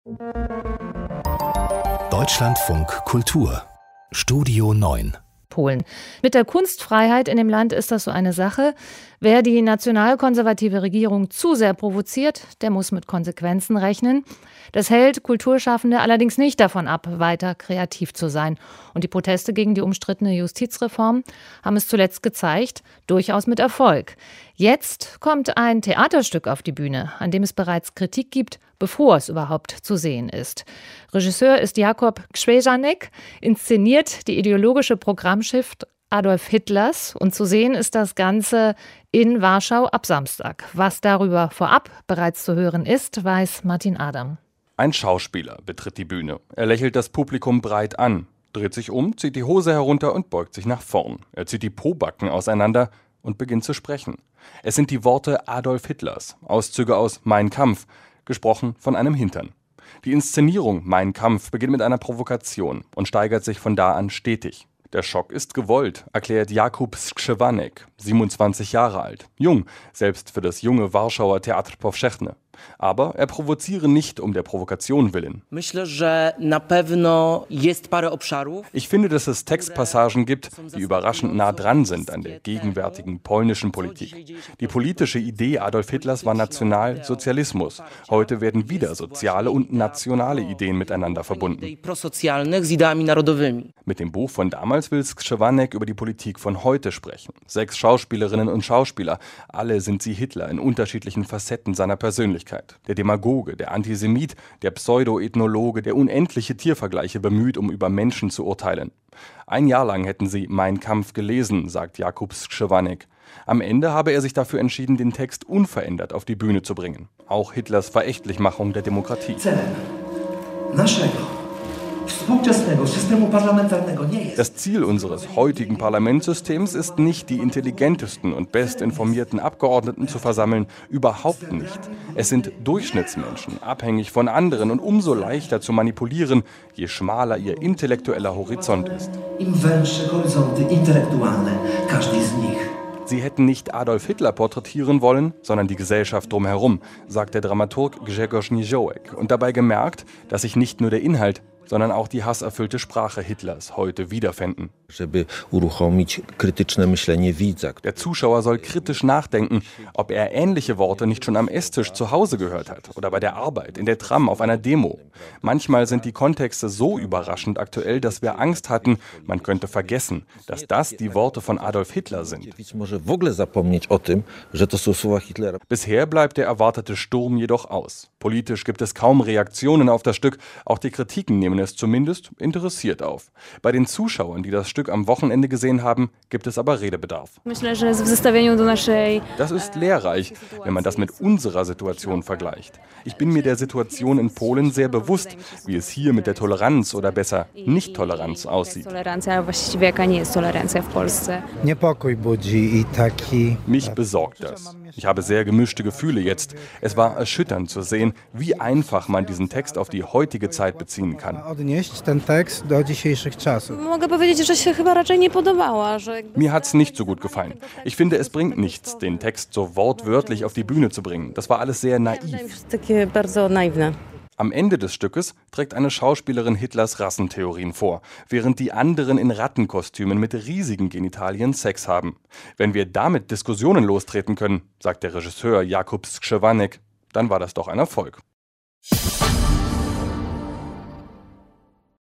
Deutschlandfunk Kultur Studio 9 Polen. Mit der Kunstfreiheit in dem Land ist das so eine Sache. Wer die nationalkonservative Regierung zu sehr provoziert, der muss mit Konsequenzen rechnen. Das hält Kulturschaffende allerdings nicht davon ab, weiter kreativ zu sein. Und die Proteste gegen die umstrittene Justizreform haben es zuletzt gezeigt, durchaus mit Erfolg. Jetzt kommt ein Theaterstück auf die Bühne, an dem es bereits Kritik gibt, bevor es überhaupt zu sehen ist. Regisseur ist Jakub Krzyżanek, inszeniert die ideologische Programmschrift Adolf Hitlers und zu sehen ist das Ganze in Warschau ab Samstag. Was darüber vorab bereits zu hören ist, weiß Martin Adam. Ein Schauspieler betritt die Bühne. Er lächelt das Publikum breit an, dreht sich um, zieht die Hose herunter und beugt sich nach vorn. Er zieht die Pobacken auseinander und beginnt zu sprechen. Es sind die Worte Adolf Hitlers, Auszüge aus Mein Kampf, gesprochen von einem Hintern. Die Inszenierung Mein Kampf beginnt mit einer Provokation und steigert sich von da an stetig. Der Schock ist gewollt, erklärt Jakub Krzyżanek, 27 Jahre alt, jung, selbst für das junge Warschauer Teatr Powszechne. Aber er provoziere nicht um der Provokation willen. Ich finde, dass es Textpassagen gibt, die überraschend nah dran sind an der gegenwärtigen polnischen Politik. Die politische Idee Adolf Hitlers war Nationalsozialismus. Heute werden wieder soziale und nationale Ideen miteinander verbunden. Mit dem Buch von damals will Krzyżanek über die Politik von heute sprechen. 6 Schauspielerinnen und Schauspieler, alle sind sie Hitler in unterschiedlichen Facetten seiner Persönlichkeit. Der Demagoge, der Antisemit, der Pseudo-Ethnologe, der unendliche Tiervergleiche bemüht, um über Menschen zu urteilen. 1 Jahr lang hätten sie Mein Kampf gelesen, sagt Jakub Krzyżanek. Am Ende habe er sich dafür entschieden, den Text unverändert auf die Bühne zu bringen. Auch Hitlers Verächtlichmachung der Demokratie. Das Ziel unseres heutigen Parlamentssystems ist nicht, die intelligentesten und bestinformierten Abgeordneten zu versammeln, überhaupt nicht. Es sind Durchschnittsmenschen, abhängig von anderen und umso leichter zu manipulieren, je schmaler ihr intellektueller Horizont ist. Sie hätten nicht Adolf Hitler porträtieren wollen, sondern die Gesellschaft drumherum, sagt der Dramaturg Grzegorz Niziołek und dabei gemerkt, dass sich nicht nur der Inhalt, sondern auch die hasserfüllte Sprache Hitlers heute wiederfänden. Der Zuschauer soll kritisch nachdenken, ob er ähnliche Worte nicht schon am Esstisch zu Hause gehört hat oder bei der Arbeit, in der Tram, auf einer Demo. Manchmal sind die Kontexte so überraschend aktuell, dass wir Angst hatten, man könnte vergessen, dass das die Worte von Adolf Hitler sind. Bisher bleibt der erwartete Sturm jedoch aus. Politisch gibt es kaum Reaktionen auf das Stück, auch die Kritiken nehmen es zumindest interessiert auf. Bei den Zuschauern, die das Stück am Wochenende gesehen haben, gibt es aber Redebedarf. Das ist lehrreich, wenn man das mit unserer Situation vergleicht. Ich bin mir der Situation in Polen sehr bewusst, wie es hier mit der Toleranz oder besser Nicht-Toleranz aussieht. Mich besorgt das. Ich habe sehr gemischte Gefühle jetzt. Es war erschütternd zu sehen, wie einfach man diesen Text auf die heutige Zeit beziehen kann. Mir hat's nicht so gut gefallen. Ich finde, es bringt nichts, den Text so wortwörtlich auf die Bühne zu bringen. Das war alles sehr naiv. Am Ende des Stückes trägt eine Schauspielerin Hitlers Rassentheorien vor, während die anderen in Rattenkostümen mit riesigen Genitalien Sex haben. Wenn wir damit Diskussionen lostreten können, sagt der Regisseur Jakub Krzyżanek, dann war das doch ein Erfolg.